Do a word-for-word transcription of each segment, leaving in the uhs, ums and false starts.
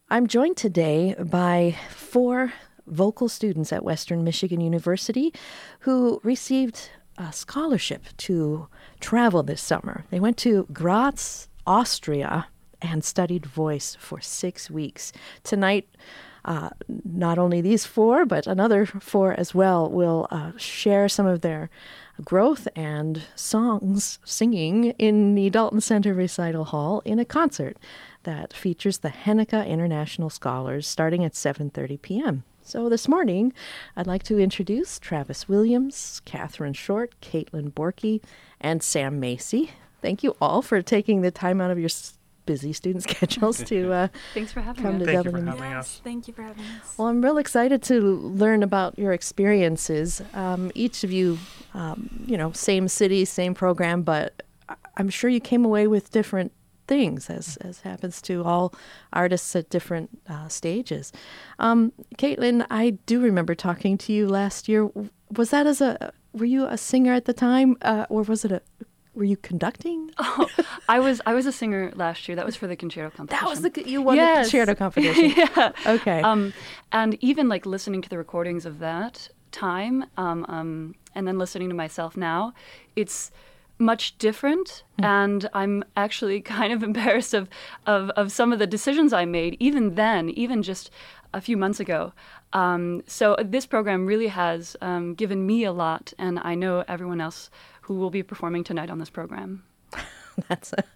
I'm joined today by four vocal students at Western Michigan University who received a scholarship to travel this summer. They went to Graz, Austria, and studied voice for six weeks. Tonight, uh, not only these four, but another four as well will uh, share some of their growth and songs singing in the Dalton Center Recital Hall in a concert that features the Henniker International Scholars starting at seven thirty p.m. So this morning, I'd like to introduce Travis Williams, Catherine Short, Caitlin Borky, and Sam Macy. Thank you all for taking the time out of your s- busy student schedules to uh, Thanks for having come us. to Thank W. you for having Yes, us. thank you for having us. Well, I'm real excited to learn about your experiences. Um, each of you, um, you know, same city, same program, but I- I'm sure you came away with different things, as as happens to all artists at different uh, stages. Um, Caitlin, I do remember talking to you last year. Was that as a, were you a singer at the time, uh, or was it a, were you conducting? Oh, I was I was a singer last year. That was for the concerto competition. That was the, you won Yes. the concerto competition. Yeah. Okay. Um, and even like listening to the recordings of that time, um, um, and then listening to myself now, it's much different, and I'm actually kind of embarrassed of, of, of some of the decisions I made, even then, even just a few months ago. Um, so this program really has um, given me a lot, and I know everyone else who will be performing tonight on this program. That's a,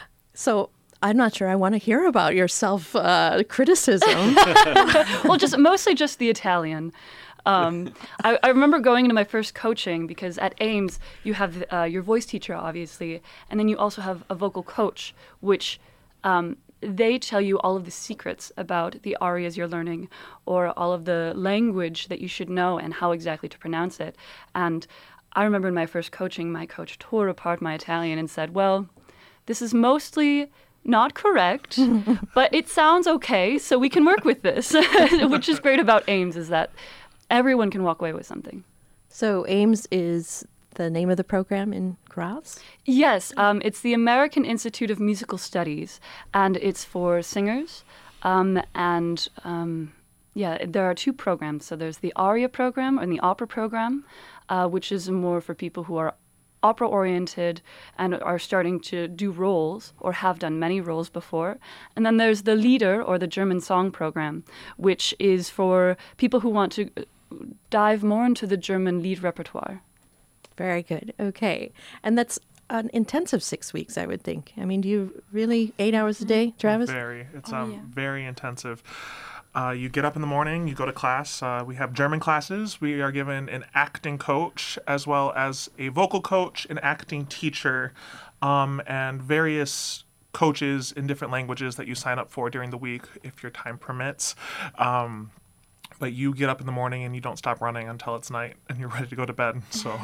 so I'm not sure I want to hear about your self uh, criticism. Well, just mostly just the Italian. Um, I, I remember going into my first coaching because at Ames you have uh, your voice teacher, obviously, and then you also have a vocal coach, which um, they tell you all of the secrets about the arias you're learning or all of the language that you should know and how exactly to pronounce it. And I remember in my first coaching, my coach tore apart my Italian and said, well, this is mostly not correct, but it sounds okay, so we can work with this, which is great about Ames is that everyone can walk away with something. So Ames is the name of the program in Graz? Yes, um, it's the American Institute of Musical Studies, and it's for singers. Um, and um, yeah, there are two programs. So there's the aria program and the opera program, uh, which is more for people who are opera-oriented and are starting to do roles or have done many roles before. And then there's the Lieder, or the German song program, which is for people who want to dive more into the German lead repertoire. Very good. Okay. And that's an intensive six weeks, I would think. I mean, do you really, eight hours a day, Travis? Very. It's Oh, um, yeah. very intensive. Uh, you get up in the morning, you go to class. Uh, we have German classes. We are given an acting coach as well as a vocal coach, an acting teacher, um, and various coaches in different languages that you sign up for during the week if your time permits. Um, but you get up in the morning and you don't stop running until it's night and you're ready to go to bed. So,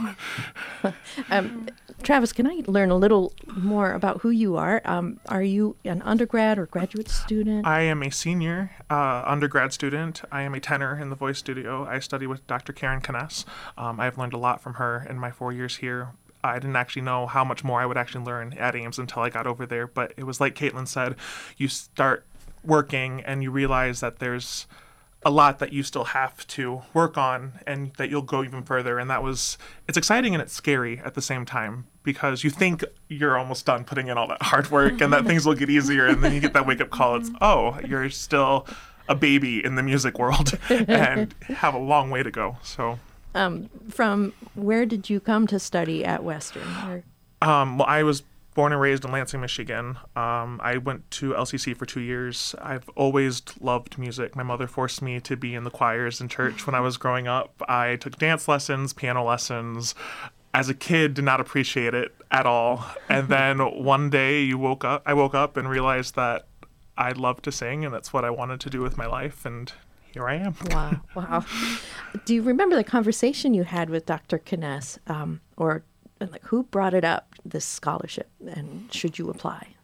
Um, Travis, can I learn a little more about who you are? Um, are you an undergrad or graduate student? I am a senior uh, undergrad student. I am a tenor in the voice studio. I study with Doctor Karen Kness. Um, I've learned a lot from her in my four years here. I didn't actually know how much more I would actually learn at Ames until I got over there. But it was like Caitlin said, you start working and you realize that there's a lot that you still have to work on and that you'll go even further. And that was, it's exciting and it's scary at the same time because you think you're almost done putting in all that hard work and that things will get easier. And then you get that wake up call. It's, oh, you're still a baby in the music world and have a long way to go. So, Um, from where did you come to study at Western? Or- um, well, I was born and raised in Lansing, Michigan. Um, I went to L C C for two years. I've always loved music. My mother forced me to be in the choirs in church when I was growing up. I took dance lessons, piano lessons. As a kid, did not appreciate it at all. And then one day you woke up, I woke up and realized that I loved to sing and that's what I wanted to do with my life. And here I am. Wow, wow. Do you remember the conversation you had with Doctor Kness, um, or like who brought it up, this scholarship, and should you apply?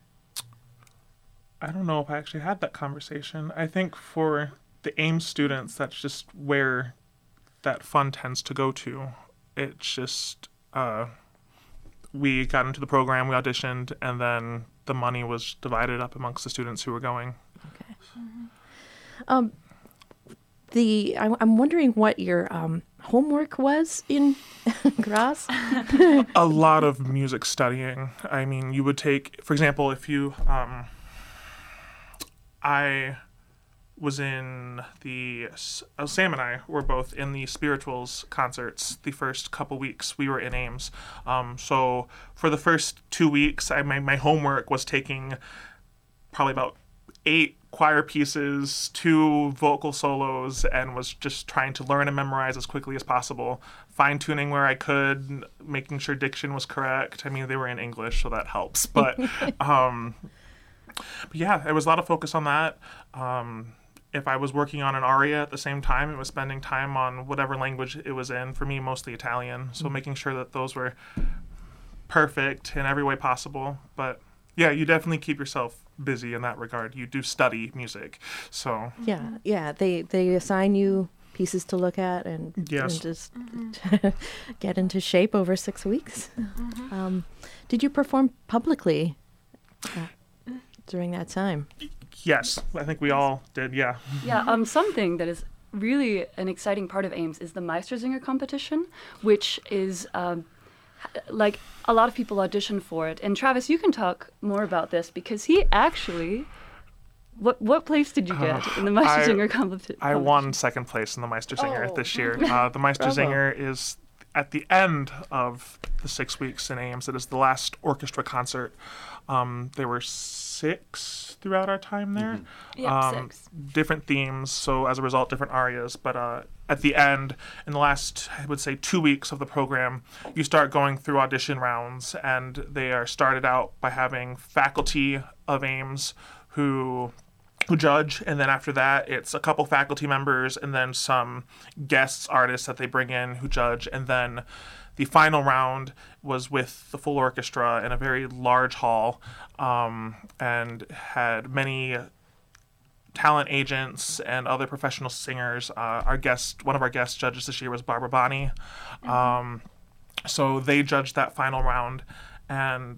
I don't know if I actually had that conversation. I think for the Ames students, that's just where that fund tends to go to. It's just, uh, we got into the program, we auditioned, and then the money was divided up amongst the students who were going. Okay. Mm-hmm. Um, the I, I'm wondering what your um, homework was in Graz. A lot of music studying. I mean, you would take, for example, if you, um, I was in the, uh, Sam and I were both in the Spirituals concerts the first couple weeks we were in Ames. Um, so for the first two weeks, I my, my homework was taking probably about eight choir pieces, two vocal solos, and was just trying to learn and memorize as quickly as possible, fine-tuning where I could, making sure diction was correct. I mean, they were in English, so that helps. But, um, but yeah, there was a lot of focus on that. Um, if I was working on an aria at the same time, it was spending time on whatever language it was in, for me, mostly Italian. So mm-hmm. making sure that those were perfect in every way possible. But yeah, you definitely keep yourself busy in that regard. You do study music, so yeah, yeah. They they assign you pieces to look at and, yes. and just mm-hmm. get into shape over six weeks. Mm-hmm. Um, did you perform publicly uh, during that time? Yes, I think we all did. Yeah. Yeah. Um. Something that is really an exciting part of Ames is the Meistersinger competition, which is um. like a lot of people audition for it. And Travis, you can talk more about this because he actually, what what place did you get uh, in the Meistersinger competition? I won second place in the Meistersinger oh. this year. Uh, the Meistersinger is at the end of the six weeks in Ames. It is the last orchestra concert. Um, there were six throughout our time there. Mm-hmm. Yeah, um, six. Different themes, so as a result, different arias. But uh, at the end, in the last, I would say, two weeks of the program, you start going through audition rounds, and they are started out by having faculty of Ames who who judge, and then after that, it's a couple faculty members and then some guests artists that they bring in who judge, and then the final round was with the full orchestra in a very large hall, um, and had many talent agents and other professional singers. Uh, our guest, one of our guest judges this year was Barbara Bonney. Mm-hmm. Um, so they judged that final round, and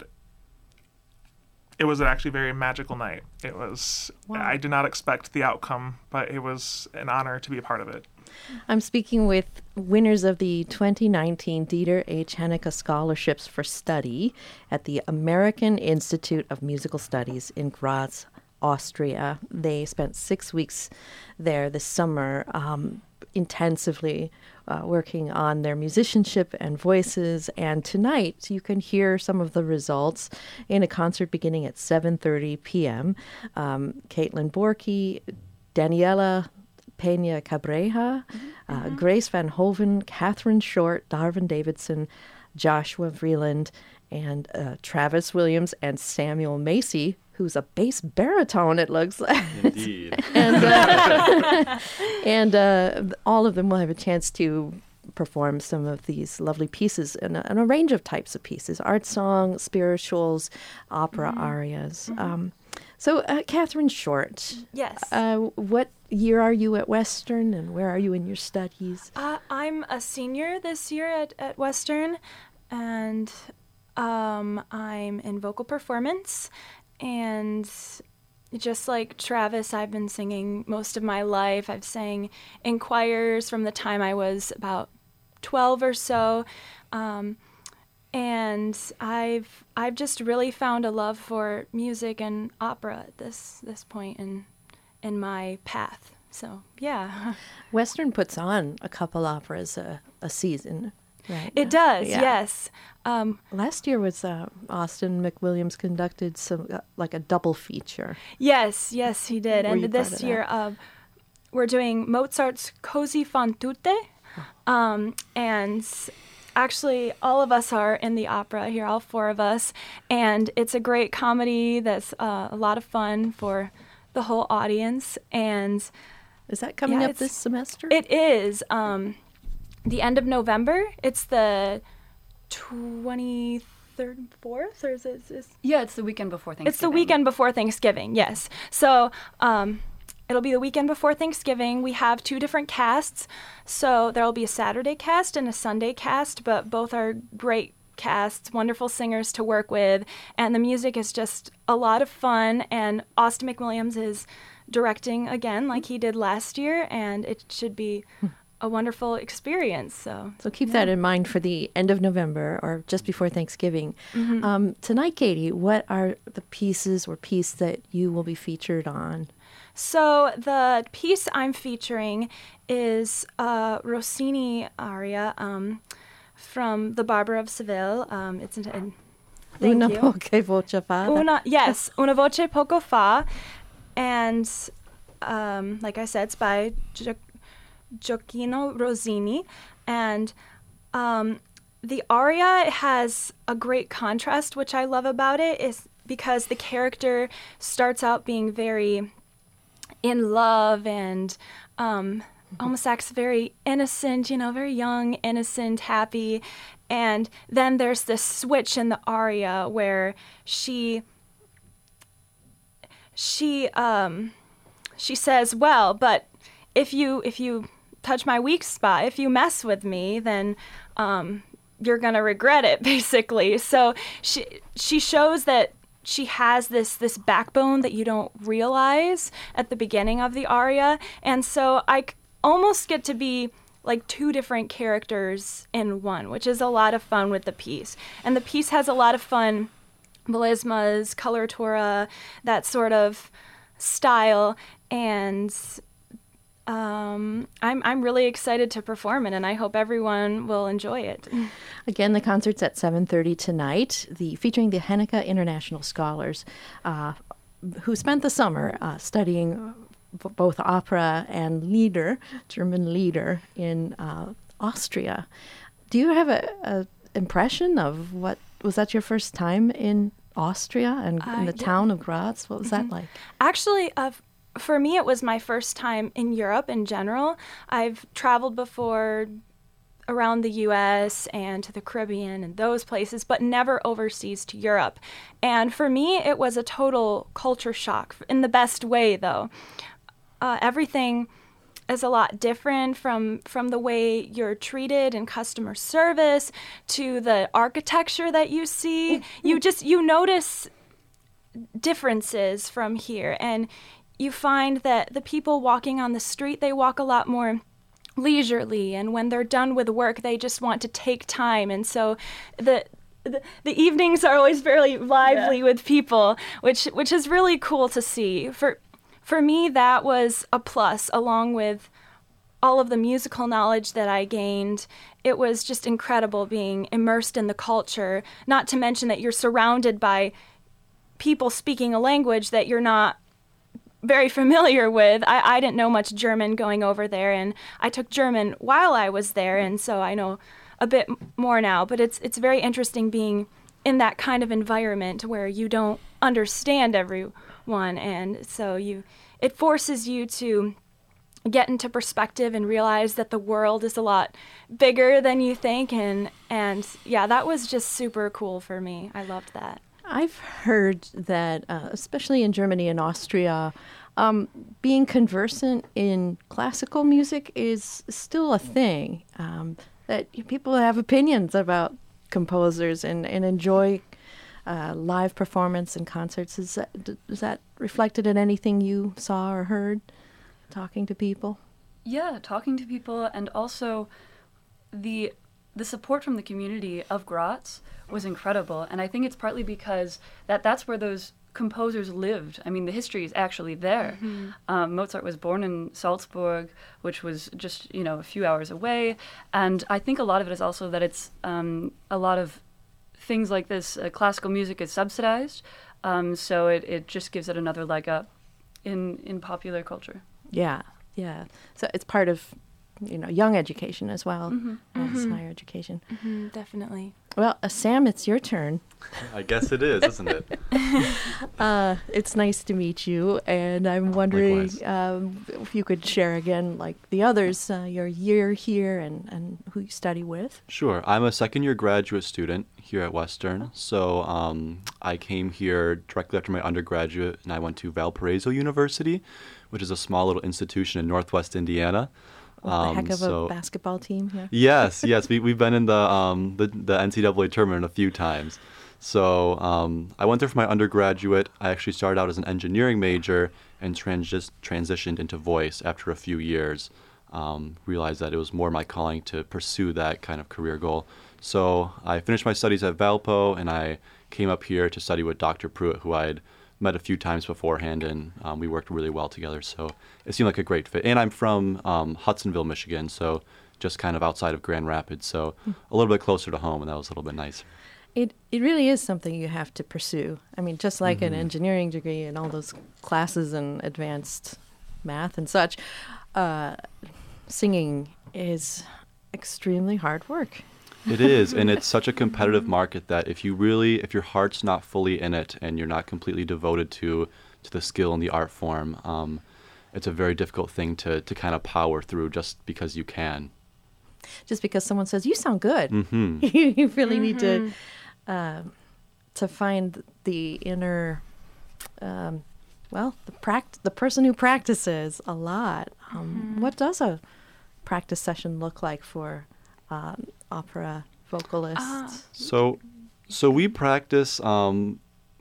it was actually a very magical night. It was, wow. I did not expect the outcome, but it was an honor to be a part of it. I'm speaking with winners of the twenty nineteen Dieter H. Hennecke Scholarships for Study at the American Institute of Musical Studies in Graz, Austria. They spent six weeks there this summer, um, intensively uh, working on their musicianship and voices. And tonight you can hear some of the results in a concert beginning at seven thirty p.m. Um, Caitlin Borky, Daniela Peña Cabreja, mm-hmm. uh, Grace Van Hoven, Catherine Short, Darvin Davidson, Joshua Vreeland, and uh, Travis Williams, and Samuel Macy, who's a bass baritone, it looks like. Indeed. and uh, and uh, all of them will have a chance to perform some of these lovely pieces and a, and a range of types of pieces: art song, spirituals, opera mm-hmm. arias. Mm-hmm. Um, so, uh, Catherine Short. Yes. Uh, what year are you at Western, and where are you in your studies? Uh, I'm a senior this year at, at Western, and um, I'm in vocal performance. And just like Travis, I've been singing most of my life. I've sang in choirs from the time I was about twelve or so. Um, and I've I've just really found a love for music and opera at this this point in in my path. So, yeah. Western puts on a couple operas a, a season. Right. It does, yeah. yes. Um, Last year was uh, Austin McWilliams conducted some uh, like a double feature. Yes, yes, he did. Were and you this part of year uh, we're doing Mozart's Così fan tutte. Um, and actually, all of us are in the opera here, all four of us. And it's a great comedy that's uh, a lot of fun for the whole audience. And is that coming yeah, up this semester? It is. Um, the end of November. It's the twenty-third, fourth, or is it? Is this? Yeah, it's the weekend before Thanksgiving. It's the weekend before Thanksgiving, yes. So um, it'll be the weekend before Thanksgiving. We have two different casts. So there'll be a Saturday cast and a Sunday cast, but both are great casts, wonderful singers to work with, and the music is just a lot of fun, and Austin McWilliams is directing again like he did last year, and it should be a wonderful experience. So, So keep yeah. that in mind for the end of November or just before Thanksgiving. Mm-hmm. Um, tonight, Katie, what are the pieces or piece that you will be featured on? So the piece I'm featuring is a Rossini aria um, from The Barber of Seville. Um, it's in, in thank Una you. poche voce fa. Una, yes, Una voce poco fa, and um, like I said, it's by Gio- Gioacchino Rossini, and um, the aria has a great contrast, which I love about it, is because the character starts out being very in love and um, almost acts very innocent, you know, very young, innocent, happy. And then there's this switch in the aria where she she um, she says, "Well, but if you if you touch my weak spot, if you mess with me, then um, you're gonna regret it," basically. So she she shows that she has this this backbone that you don't realize at the beginning of the aria, and so I c- almost get to be like two different characters in one, which is a lot of fun with the piece. And the piece has a lot of fun melismas, coloratura, that sort of style, and um, I'm I'm really excited to perform it, and I hope everyone will enjoy it. Again, the concert's at seven thirty tonight, the featuring the Hennecke International Scholars, uh, who spent the summer uh, studying b- both opera and Lieder, German Lieder, in uh, Austria. Do you have a, a impression of what, was that your first time in Austria and Uh, in the yeah. town of Graz? What was that like? Actually, uh, for me, it was my first time in Europe in general. I've traveled before around the U S and to the Caribbean and those places, but never overseas to Europe. And for me, it was a total culture shock, in the best way, though. Uh, everything is a lot different, from from the way you're treated in customer service to the architecture that you see. You just, you notice differences from here, and you find that the people walking on the street, they walk a lot more leisurely, and when they're done with work, they just want to take time. And so the the, the evenings are always very lively Yeah. with people, which which is really cool to see. For for me, that was a plus, along with all of the musical knowledge that I gained. It was just incredible being immersed in the culture, not to mention that you're surrounded by people speaking a language that you're not very familiar with. I, I didn't know much German going over there, and I took German while I was there, and so I know a bit m- more now. But it's it's very interesting being in that kind of environment where you don't understand everyone, and so you it forces you to get into perspective and realize that the world is a lot bigger than you think, and and yeah, that was just super cool for me. I loved that. I've heard that, uh, especially in Germany and Austria, um, being conversant in classical music is still a thing. Um, that people have opinions about composers and, and enjoy uh, live performance and concerts. Is that, d- is that reflected in anything you saw or heard talking to people? Yeah, talking to people, and also the the support from the community of Graz was incredible. And I think it's partly because that that's where those composers lived. I mean, the history is actually there. Mm-hmm. Um, Mozart was born in Salzburg, which was just, you know, a few hours away. And I think a lot of it is also that it's um, a lot of things like this. Uh, classical music is subsidized, um, so it, it just gives it another leg up in, in popular culture. Yeah, yeah. So it's part of, you know, young education as well Mm-hmm. as Mhm. higher education. Mm-hmm, definitely. Well, uh, Sam, it's your turn. I guess it is, isn't it? Uh, it's nice to meet you, and I'm wondering Likewise. um, if you could share again, like the others, uh, your year here and, and who you study with. Sure. I'm a second year graduate student here at Western. So um, I came here directly after my undergraduate, and I went to Valparaiso University, which is a small little institution in Northwest Indiana. With the heck Um, of so- a basketball team here. Yes, yes, we we've been in the um the, the N C double A tournament a few times. So um, I went there for my undergraduate. I actually started out as an engineering major and transi- transitioned into voice after a few years. Um, realized that it was more my calling to pursue that kind of career goal. So I finished my studies at Valpo, and I came up here to study with Doctor Pruitt, who I had met a few times beforehand, and um, we worked really well together. So it seemed like a great fit. And I'm from um, Hudsonville, Michigan, so just kind of outside of Grand Rapids, so a little bit closer to home, and that was a little bit nicer. It it really is something you have to pursue. I mean, just like mm-hmm. an engineering degree and all those classes in advanced math and such, uh, singing is extremely hard work. It is, and it's such a competitive market that if you really, if your heart's not fully in it and you're not completely devoted to to the skill and the art form, um, it's a very difficult thing to to kind of power through just because you can. Just because someone says you sound good, mm-hmm. you, you really mm-hmm. need to uh, to find the inner, um, well, the pract- the person who practices a lot. Um, mm-hmm. What does a practice session look like for um, opera vocalists? Uh, so, so we practice um,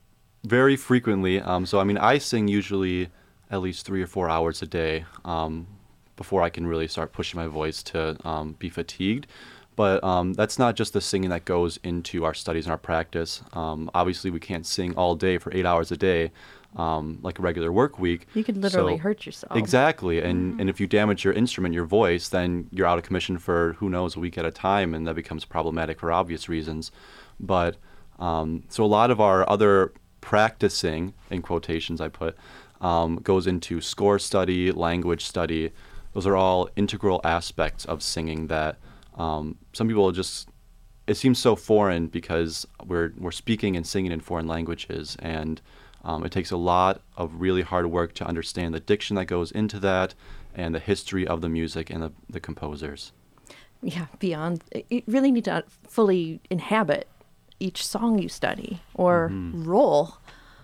very frequently. Um, so I mean, I sing usually at least three or four hours a day. Um, before I can really start pushing my voice to um, be fatigued. But um, that's not just the singing that goes into our studies and our practice. Um, obviously, we can't sing all day for eight hours a day um, like a regular work week. You could literally so, hurt yourself. Exactly. And, mm. and if you damage your instrument, your voice, then you're out of commission for, who knows, a week at a time, and that becomes problematic for obvious reasons. But um, so a lot of our other practicing, in quotations I put, um, goes into score study, language study. Those are all integral aspects of singing that um, some people just, it seems so foreign because we're we're speaking and singing in foreign languages, and um, it takes a lot of really hard work to understand the diction that goes into that and the history of the music and the, the composers. Yeah, beyond, you really need to fully inhabit each song you study or mm-hmm. role.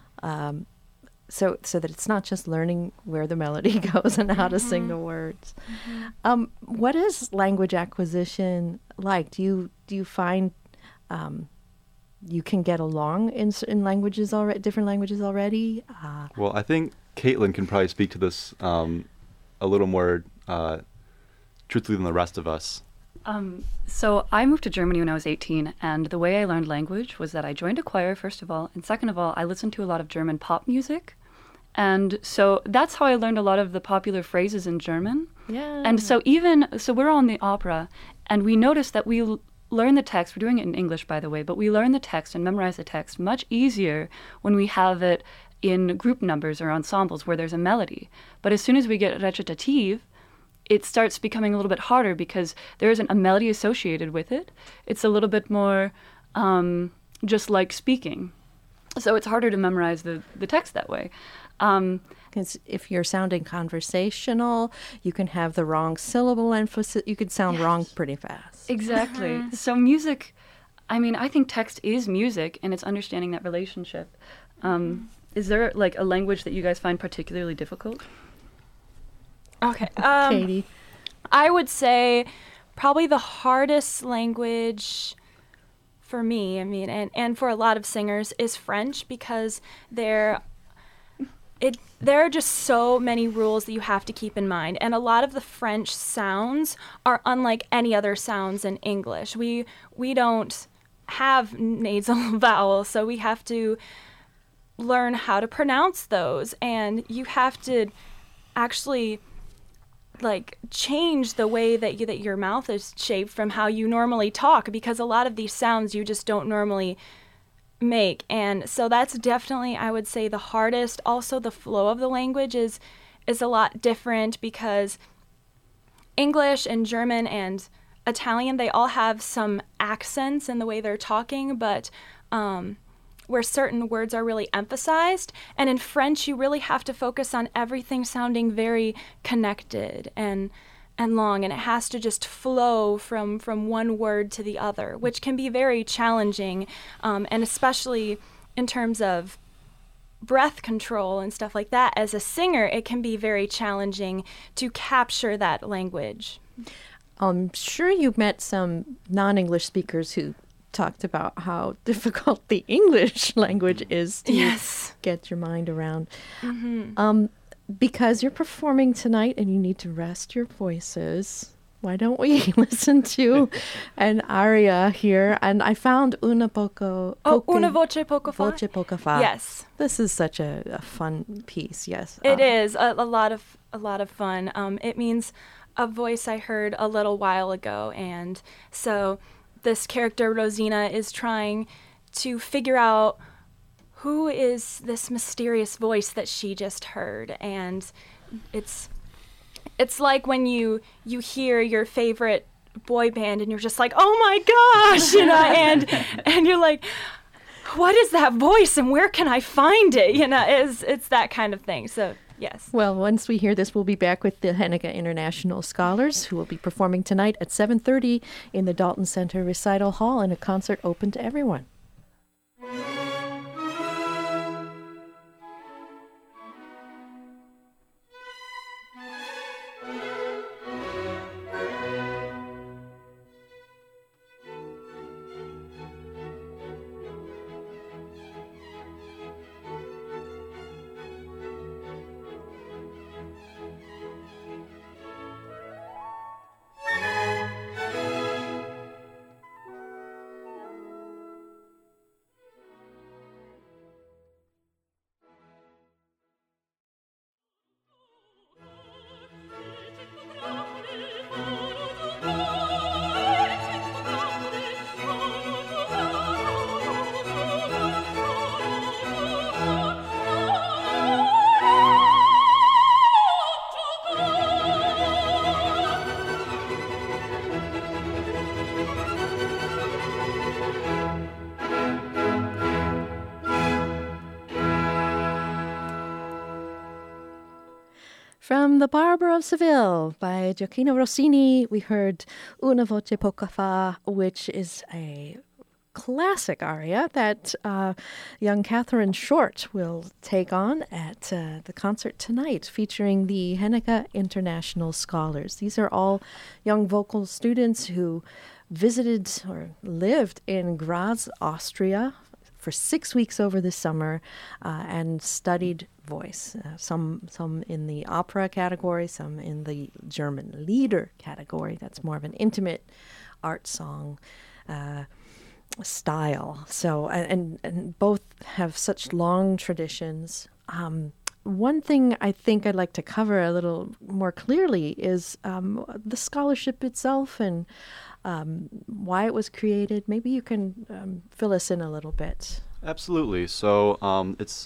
Um, So, so that it's not just learning where the melody goes and how to mm-hmm. sing the words. Mm-hmm. Um, what is language acquisition like? Do you do you find um, you can get along in in languages already, different languages already? Uh, well, I think Caitlin can probably speak to this um, a little more uh, truthfully than the rest of us. Um, so I moved to Germany when I was eighteen, and the way I learned language was that I joined a choir, first of all, and second of all, I listened to a lot of German pop music. And so that's how I learned a lot of the popular phrases in German. Yeah. And so even, so we're on the opera, and we noticed that we l- learn the text, we're doing it in English, by the way, but we learn the text and memorize the text much easier when we have it in group numbers or ensembles where there's a melody. But as soon as we get recitative, it starts becoming a little bit harder because there isn't a melody associated with it. It's a little bit more um, just like speaking. So it's harder to memorize the, the text that way. Um, Because if you're sounding conversational, you can have the wrong syllable emphasis. You could sound yes. wrong pretty fast. Exactly. So music, I mean, I think text is music, and it's understanding that relationship. Um, is there like a language that you guys find particularly difficult? Okay. Um, Katie? I would say probably the hardest language for me, I mean, and, and for a lot of singers, is French, because there, it, there are just so many rules that you have to keep in mind. And a lot of the French sounds are unlike any other sounds in English. We, we don't have nasal vowels, so we have to learn how to pronounce those. And you have to actually like change the way that you, that your mouth is shaped from how you normally talk, because a lot of these sounds you just don't normally make. And so that's definitely, I would say, the hardest. Also, the flow of the language is is a lot different, because English and German and Italian, they all have some accents in the way they're talking, but um where certain words are really emphasized. And in French, you really have to focus on everything sounding very connected and and long, and it has to just flow from, from one word to the other, which can be very challenging, um, and especially in terms of breath control and stuff like that. As a singer, it can be very challenging to capture that language. I'm sure you've met some non-English speakers who talked about how difficult the English language is to Yes. get your mind around. Mm-hmm. Um, because you're performing tonight and you need to rest your voices, why don't we listen to an aria here? And I found Una poco... Oh, poco- Una voce poco fa? Voce poco fa. Yes. This is such a, a fun piece, yes. It Uh, is a, a lot of a lot of fun. Um, it means a voice I heard a little while ago, and so this character Rosina is trying to figure out who is this mysterious voice that she just heard, and it's it's like when you you hear your favorite boy band and you're just like, oh my gosh, you know, and and you're like, what is that voice and where can I find it? You know, it's it's that kind of thing. So yes. Well, once we hear this, we'll be back with the Henneke International Scholars, who will be performing tonight at seven thirty in the Dalton Center Recital Hall in a concert open to everyone. From The Barber of Seville by Gioacchino Rossini, we heard Una voce poco fa, which is a classic aria that uh, young Catherine Short will take on at uh, the concert tonight, featuring the Henneke International Scholars. These are all young vocal students who visited or lived in Graz, Austria, for six weeks over the summer uh, and studied voice. Uh, some some in the opera category, some in the German Lieder category. That's more of an intimate art song uh, style. So and and both have such long traditions. Um, one thing I think I'd like to cover a little more clearly is um, the scholarship itself and um, why it was created. Maybe you can um, fill us in a little bit. Absolutely. So um, it's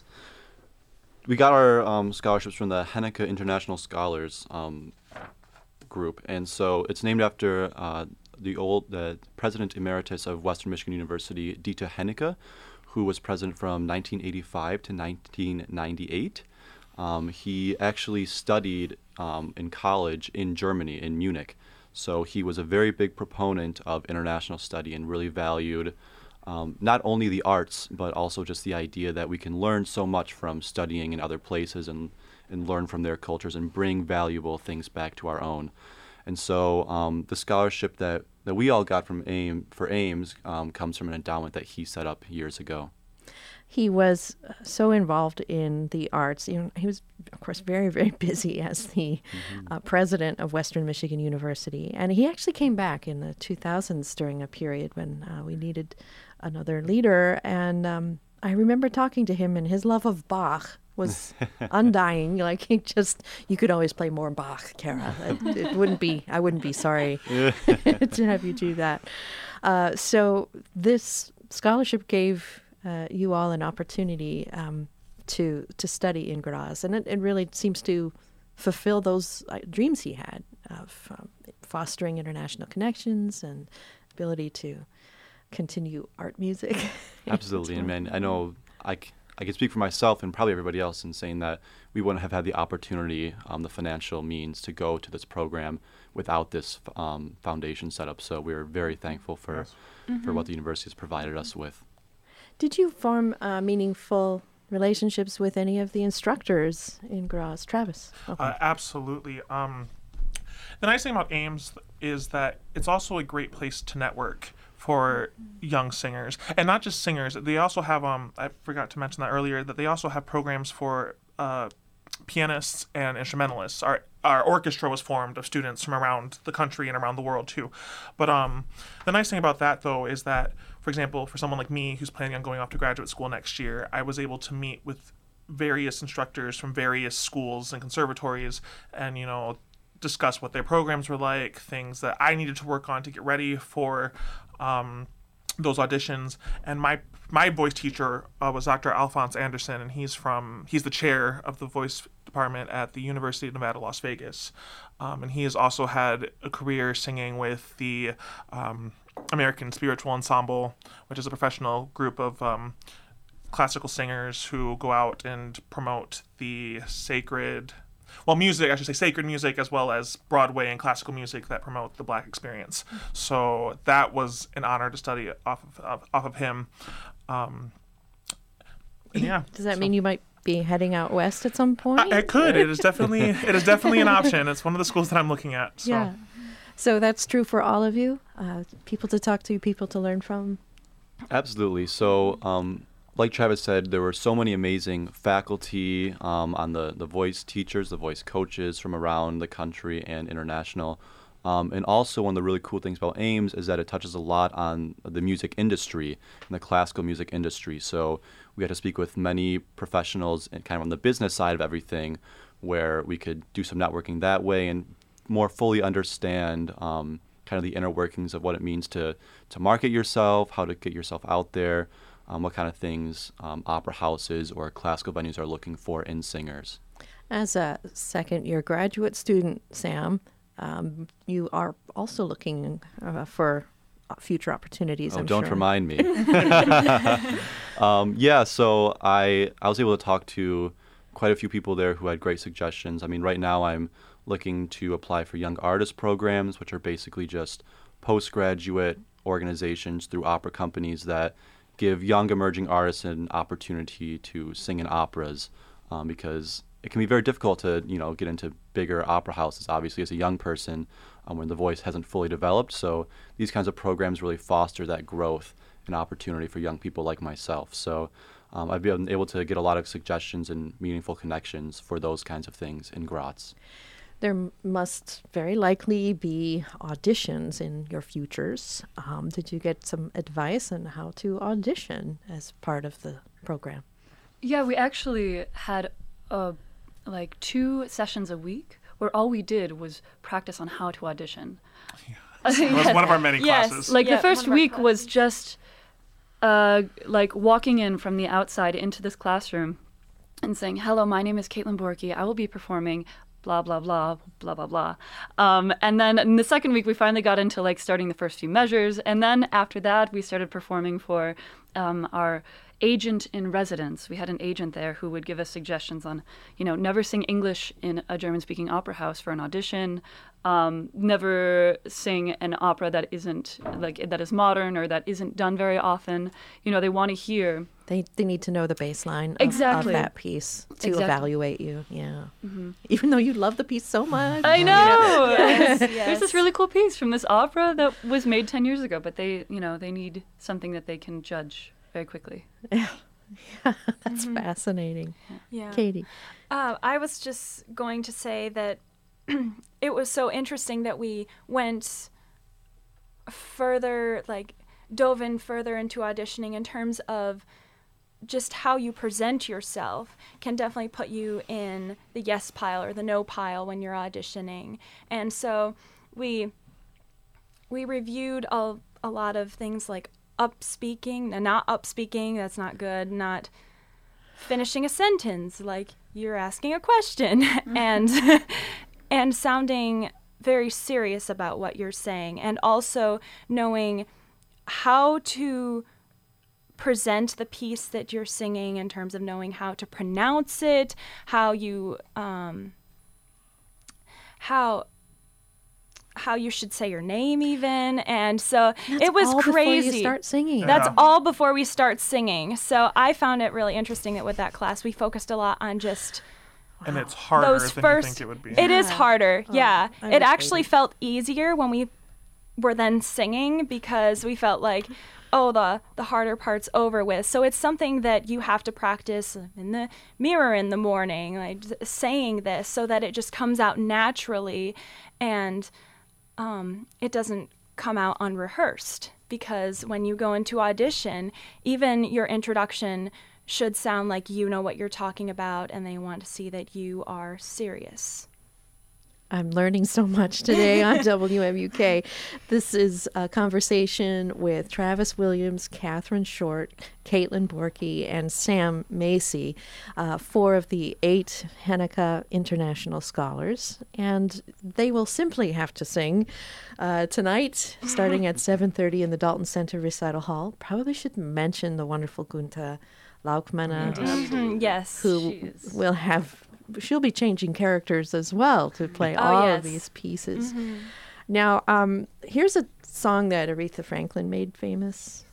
we got our um, scholarships from the Henneke International Scholars um, group, and so it's named after uh, the old the president emeritus of Western Michigan University, Dieter Henneke, who was president from nineteen eighty-five to nineteen ninety-eight. Um, he actually studied um, in college in Germany, in Munich. So he was a very big proponent of international study and really valued um, not only the arts, but also just the idea that we can learn so much from studying in other places and, and learn from their cultures and bring valuable things back to our own. And so um, the scholarship that, that we all got from AIM, for AIMS um, comes from an endowment that he set up years ago. He was so involved in the arts. You know, he was, of course, very, very busy as the mm-hmm. uh, president of Western Michigan University. And he actually came back in the two thousands during a period when uh, we needed another leader. And um, I remember talking to him, and his love of Bach was undying. Like, he just, you could always play more Bach, Kara. It, it wouldn't be, I wouldn't be sorry to have you do that. Uh, so this scholarship gave Uh, you all an opportunity um, to to study in Graz, and it, it really seems to fulfill those uh, dreams he had of um, fostering international connections and ability to continue art music. Absolutely, and man, I know I, c- I can speak for myself and probably everybody else in saying that we wouldn't have had the opportunity, um, the financial means to go to this program without this um, foundation set up. So we're very thankful for Yes. Mm-hmm. for what the university has provided us with. Did you form uh, meaningful relationships with any of the instructors in Graz? Travis? Okay. Uh, absolutely. Um, the nice thing about AIMS is that it's also a great place to network for young singers, and not just singers. They also have um I forgot to mention that earlier, that they also have programs for uh, pianists and instrumentalists. Our our orchestra was formed of students from around the country and around the world too. But um the nice thing about that though is that, for example, for someone like me who's planning on going off to graduate school next year, I was able to meet with various instructors from various schools and conservatories, and you know, discuss what their programs were like, things that I needed to work on to get ready for um, those auditions. And my my voice teacher uh, was Doctor Alphonse Anderson, and he's from he's the chair of the voice department at the University of Nevada, Las Vegas, um, and he has also had a career singing with the um, American Spiritual Ensemble, which is a professional group of um, classical singers who go out and promote the sacred. Well, music, I should say sacred music, as well as Broadway and classical music that promote the Black experience. So that was an honor to study off of, of off of him. Um, and yeah. Does that so. mean you might be heading out west at some point? I, I could. It is definitely it is definitely an option. It's one of the schools that I'm looking at. So. Yeah. So that's true for all of you? Uh, people to talk to, people to learn from? Absolutely. So, um, like Travis said, there were so many amazing faculty um, on the, the voice teachers, the voice coaches from around the country and international. Um, and also one of the really cool things about Ames is that it touches a lot on the music industry and the classical music industry. So we had to speak with many professionals and kind of on the business side of everything, where we could do some networking that way and more fully understand um, kind of the inner workings of what it means to, to market yourself, how to get yourself out there, Um, what kind of things um, opera houses or classical venues are looking for in singers. As a second-year graduate student, Sam, um, you are also looking uh, for future opportunities, Oh, I'm don't sure. remind me. um, yeah, so I, I was able to talk to quite a few people there who had great suggestions. I mean, right now I'm looking to apply for young artist programs, which are basically just postgraduate organizations through opera companies that give young emerging artists an opportunity to sing in operas, um, because it can be very difficult to, you know, get into bigger opera houses, obviously, as a young person um, when the voice hasn't fully developed. So these kinds of programs really foster that growth and opportunity for young people like myself. So um, I've been able to get a lot of suggestions and meaningful connections for those kinds of things in Graz. There m- must very likely be auditions in your futures. Um, did you get some advice on how to audition as part of the program? Yeah, we actually had uh, like two sessions a week where all we did was practice on how to audition. It was one of our many Yes. classes. Like Yeah, the first one of our week was classes. just uh, like walking in from the outside into this classroom and saying, "Hello, my name is Caitlin Borky. I will be performing blah, blah, blah, blah, blah, blah." Um, and then in the second week, we finally got into like starting the first few measures. And then after that, we started performing for um, our agent in residence. We had an agent there who would give us suggestions on, you know, never sing English in a German-speaking opera house for an audition, um, never sing an opera that isn't like that is modern or that isn't done very often. You know, they want to hear. They they need to know the baseline of, Exactly. of that piece to Exactly. evaluate you. Yeah. Even though you love the piece so much. I know. Yes, There's yes. this really cool piece from this opera that was made ten years ago, but they, you know, they need something that they can judge very quickly. That's fascinating. Yeah. Katie. Uh, I was just going to say that it was so interesting that we went further, like dove in further into auditioning in terms of just how you present yourself can definitely put you in the yes pile or the no pile when you're auditioning. And so we we reviewed a, a lot of things like up speaking, no, not up speaking, that's not good, not finishing a sentence like you're asking a question, and and sounding very serious about what you're saying, and also knowing how to present the piece that you're singing in terms of knowing how to pronounce it, how you um how how you should say your name even. And so That's it was all crazy. Before you start singing. That's Yeah. all before we start singing. So I found it really interesting that with that class we focused a lot on just And it's harder those than first you think it would be. It is Yeah. harder. Oh, yeah. I It would actually hate it. felt easier when we were then singing because we felt like, oh, the, the harder part's over with. So it's something that you have to practice in the mirror in the morning, like saying this so that it just comes out naturally and um, it doesn't come out unrehearsed. Because when you go into audition, even your introduction should sound like you know what you're talking about and they want to see that you are serious. I'm learning so much today on W M U K. This is a conversation with Travis Williams, Catherine Short, Caitlin Borky, and Sam Macy, uh, four of the eight Henniker International Scholars. And they will simply have to sing uh, tonight, starting at seven thirty in the Dalton Center Recital Hall. Probably should mention the wonderful Gunther Laukmana, Mm-hmm. Yes. who will have... She'll be changing characters as well to play Oh, all yes. of these pieces. Mm-hmm. Now, um, here's a song that Aretha Franklin made famous.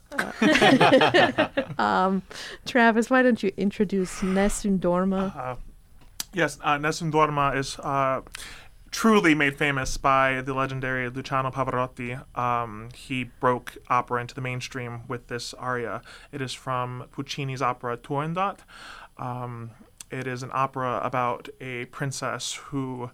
Uh, um, Travis, why don't you introduce Nessun Dorma? Uh, yes, uh, Nessun Dorma is uh, truly made famous by the legendary Luciano Pavarotti. Um, he broke opera into the mainstream with this aria. It is from Puccini's opera Turandot. Um, It is an opera about a princess who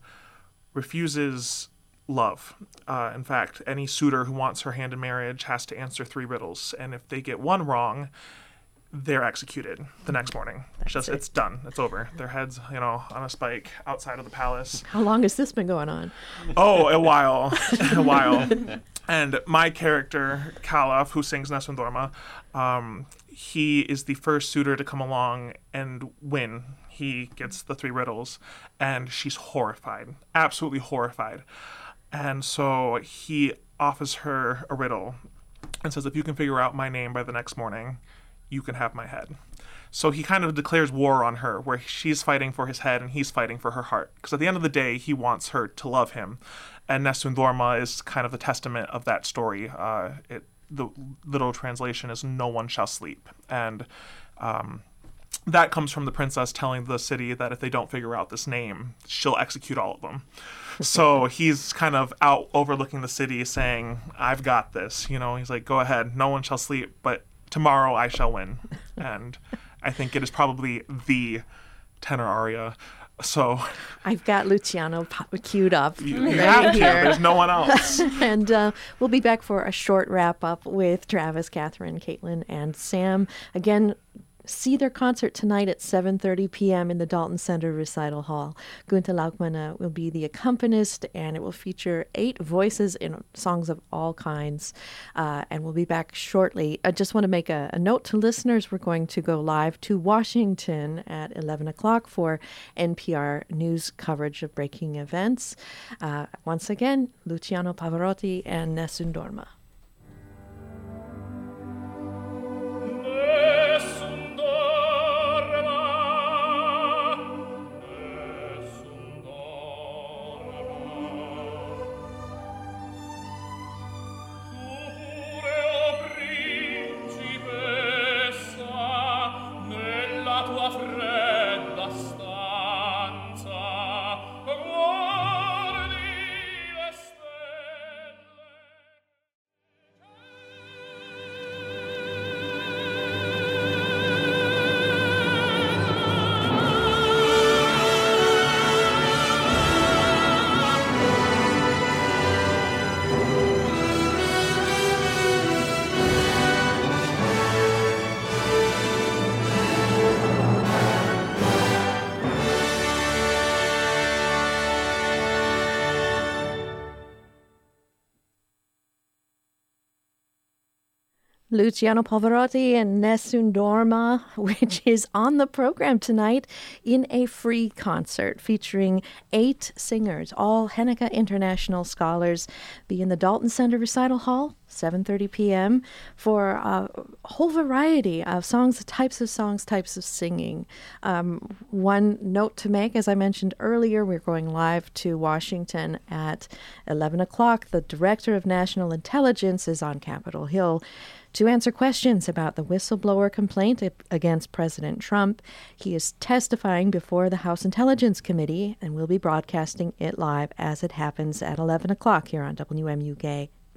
refuses love. Uh, in fact, any suitor who wants her hand in marriage has to answer three riddles, and if they get one wrong, they're executed the next morning. It's just, it. it's done. It's over. Their heads, you know, on a spike outside of the palace. How long has this been going on? Oh, a while, a while. And my character, Kalaf, who sings Nessun Dorma, um, he is the first suitor to come along and win. He gets the three riddles, and she's horrified, absolutely horrified. And so he offers her a riddle and says, if you can figure out my name by the next morning, you can have my head. So he kind of declares war on her, where she's fighting for his head and he's fighting for her heart. Because at the end of the day, he wants her to love him. And Nessun Dorma is kind of the testament of that story. Uh, it, the literal translation is no one shall sleep. And um, that comes from the princess telling the city that if they don't figure out this name, she'll execute all of them. So he's kind of out overlooking the city saying, I've got this. You know, he's like, go ahead, no one shall sleep, but tomorrow I shall win. And I think it is probably the tenor aria. So I've got Luciano po- queued up you, you right have to. here. There's no one else. And uh, we'll be back for a short wrap up with Travis, Catherine, Caitlin, and Sam. Again, see their concert tonight at seven thirty p.m. in the Dalton Center Recital Hall. Gunther Laukmana will be the accompanist, and it will feature eight voices in songs of all kinds. Uh, and we'll be back shortly. I just want to make a, a note to listeners. We're going to go live to Washington at eleven o'clock for N P R news coverage of breaking events. Uh, once again, Luciano Pavarotti and Nessun Dorma. Luciano Pavarotti and Nessun Dorma, which is on the program tonight in a free concert featuring eight singers, all Henniker International Scholars, be in the Dalton Center Recital Hall, seven thirty p.m., for a whole variety of songs, types of songs, types of singing. Um, one note to make, as I mentioned earlier, we're going live to Washington at eleven o'clock. The Director of National Intelligence is on Capitol Hill to answer questions about the whistleblower complaint against President Trump. He is testifying before the House Intelligence Committee, and we'll be broadcasting it live as it happens at eleven o'clock here on W M U K.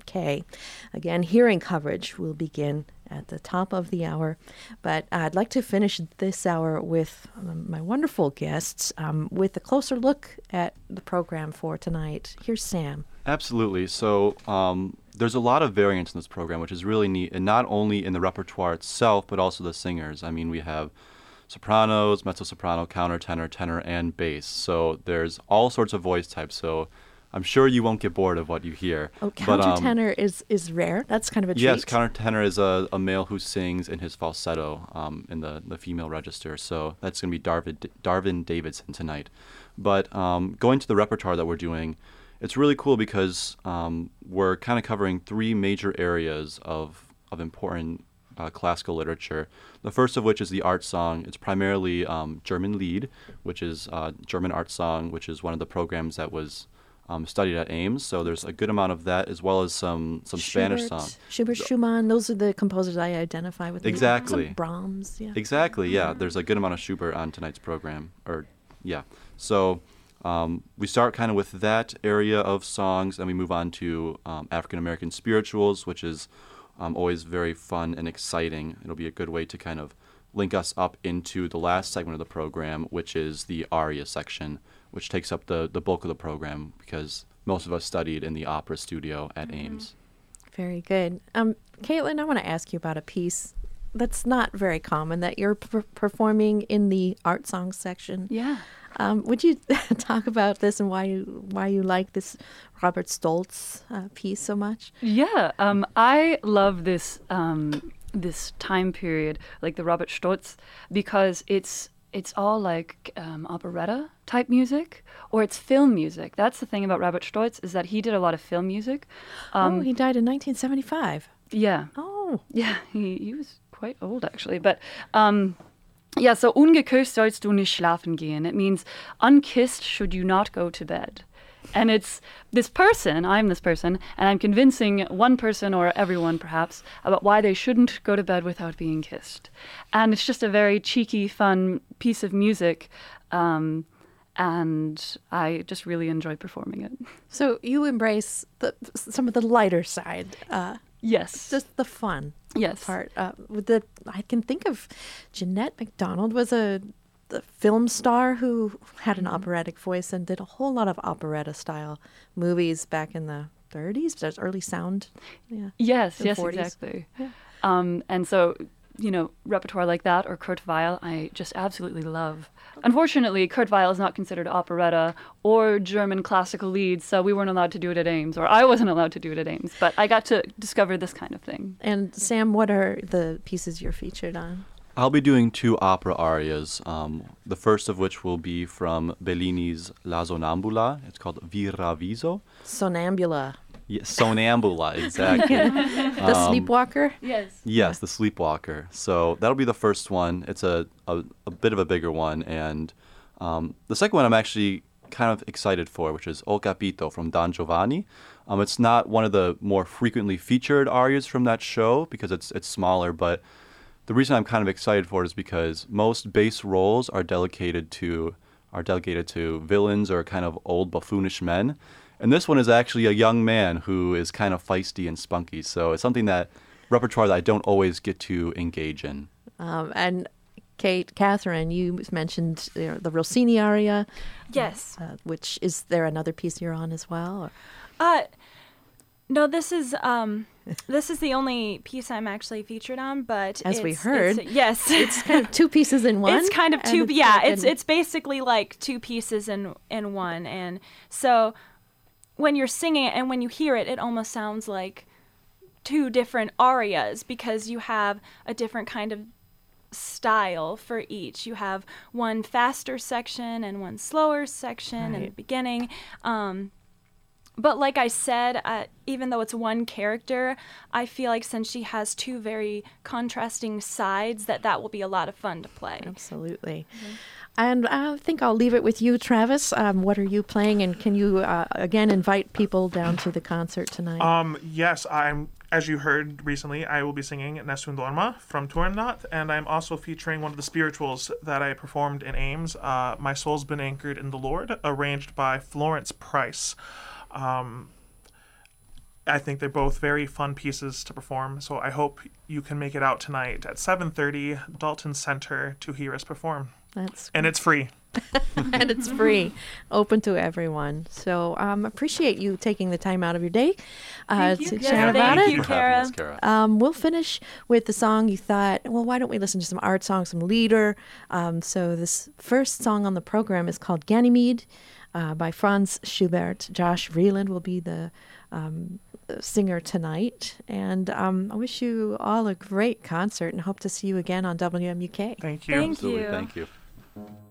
K. Again, hearing coverage will begin at the top of the hour. But I'd like to finish this hour with um, my wonderful guests um, with a closer look at the program for tonight. Here's Sam. Absolutely. So um, there's a lot of variance in this program, which is really neat, and not only in the repertoire itself, but also the singers. I mean, we have sopranos, mezzo-soprano, countertenor, tenor, and bass. So there's all sorts of voice types. So I'm sure you won't get bored of what you hear. Oh, but, um, countertenor is, is rare. That's kind of a treat. Yes, countertenor is a, a male who sings in his falsetto um, in the, the female register. So that's going to be Darvin, Darvin Davidson tonight. But um, going to the repertoire that we're doing, it's really cool because um, we're kind of covering three major areas of, of important uh, classical literature. The first of which is the art song. It's primarily um, German Lied, which is uh, German art song, which is one of the programs that was Um, studied at Ames, so there's a good amount of that, as well as some some Spanish Schubert, songs. Schubert, Schumann, those are the composers I identify with. Exactly. Some Brahms, yeah. Exactly, yeah. There's a good amount of Schubert on tonight's program, or yeah. So um, we start kind of with that area of songs, and we move on to um, African American spirituals, which is um, always very fun and exciting. It'll be a good way to kind of link us up into the last segment of the program, which is the aria section, which takes up the, the bulk of the program because most of us studied in the opera studio at mm-hmm. Ames. Very good. Um, Caitlin, I want to ask you about a piece that's not very common that you're per- performing in the art song section. Yeah. Um, would you talk about this and why you why you like this Robert Stoltz uh, piece so much? Yeah. Um, I love this um, this time period, like the Robert Stoltz, because it's it's all like um, operetta type music, or it's film music. That's the thing about Robert Stoltz, is that he did a lot of film music. Um, oh, he died in nineteen seventy-five. Yeah. Oh. Yeah, he, he was quite old, actually. But, um, yeah, so ungeküsst sollst du nicht schlafen gehen. It means unkissed should you not go to bed. And it's this person, I'm this person, and I'm convincing one person or everyone perhaps about why they shouldn't go to bed without being kissed. And it's just a very cheeky, fun piece of music. Um, and I just really enjoy performing it. So you embrace the, some of the lighter side. Uh, yes. Just the fun yes. part. Uh, with the I can think of Jeanette MacDonald was a the film star who had an operatic voice and did a whole lot of operetta-style movies back in the thirties. There's early sound. Yeah. Yes, yes, forties. Exactly. Yeah. Um, and so, you know, repertoire like that, or Kurt Weill, I just absolutely love. Unfortunately, Kurt Weill is not considered operetta or German classical leads, so we weren't allowed to do it at Ames, or I wasn't allowed to do it at Ames. But I got to discover this kind of thing. And Sam, what are the pieces you're featured on? I'll be doing two opera arias, um, the first of which will be from Bellini's La Sonnambula. It's called Viraviso. Sonnambula. Yes, Sonnambula, exactly. The um, sleepwalker? Yes. Yes, the sleepwalker. So that'll be the first one. It's a, a, a bit of a bigger one. And um, the second one I'm actually kind of excited for, which is O Capito from Don Giovanni. Um, it's not one of the more frequently featured arias from that show because it's it's smaller, but the reason I'm kind of excited for it is because most bass roles are delegated to are delegated to villains or kind of old buffoonish men. And this one is actually a young man who is kind of feisty and spunky. So it's something that repertoire that I don't always get to engage in. Um, and Kate, Catherine, you mentioned you know, the Rossini aria. Yes. Uh, which is there another piece you're on as well? Or? Uh, no, this is um, this is the only piece I'm actually featured on. But as it's, we heard, it's, yes, it's kind of two pieces in one. It's kind of two. It's yeah, like it's an, it's basically like two pieces in in one, and so. When you're singing it and when you hear it, it almost sounds like two different arias because you have a different kind of style for each. You have one faster section and one slower section right. in the beginning. Um, but like I said, uh, even though it's one character, I feel like since she has two very contrasting sides, that that will be a lot of fun to play. Absolutely. Mm-hmm. And I think I'll leave it with you, Travis. Um, what are you playing? And can you, uh, again, invite people down to the concert tonight? Um, yes, I'm. As you heard recently, I will be singing Nessun Dorma from Turandot, and I'm also featuring one of the spirituals that I performed in Ames, uh, My Soul's Been Anchored in the Lord, arranged by Florence Price. Um, I think they're both very fun pieces to perform. So I hope you can make it out tonight at seven thirty, Dalton Center, to hear us perform. That's and it's free. And it's free, open to everyone. So um, appreciate you taking the time out of your day uh, Thank you, to Kara. chat about Thank it. you, for having Kara. us, Kara. Um, we'll finish with the song you thought, well, why don't we listen to some art songs, some Lieder? Um, so this first song on the program is called Ganymede uh, by Franz Schubert. Josh Vreeland will be the um, singer tonight. And um, I wish you all a great concert and hope to see you again on W M U K. Thank you. Thank Absolutely. you. Thank you.